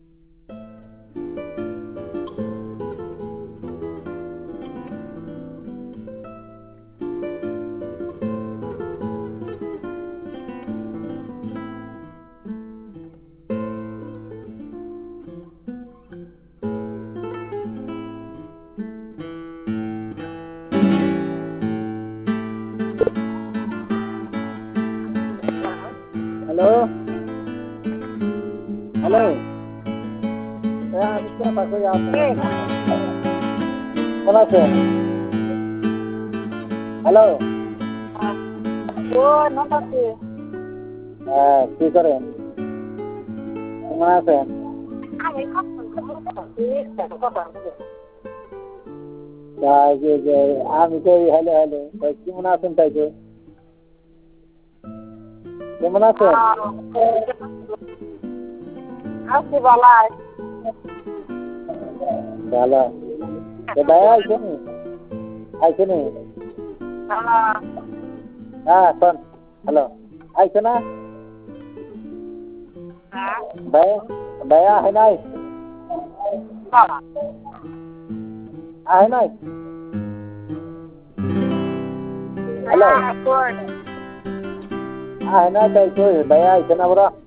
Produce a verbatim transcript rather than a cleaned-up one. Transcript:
hello hello হ্যাঁ আমি তো পাশে আছি কেমন আছেন হ্যালো ও নমস্তে হ্যাঁ কী করেন কেমন আছেন আমি কথা তাই যে যে আমি তো এই হ্যালো হ্যালো তাই কেমন আছেন তাই তো কেমন আছেন আছি বলাই ভালো তো ভাইয়া আইছে নি আইছে নি হ্যাঁ শোন হ্যালো আইছে না ভাইয়া ভাইয়া আহে নাই আহে নাই হ্যালো আহে নাই তাই তো ভাইয়া আইছে না বড়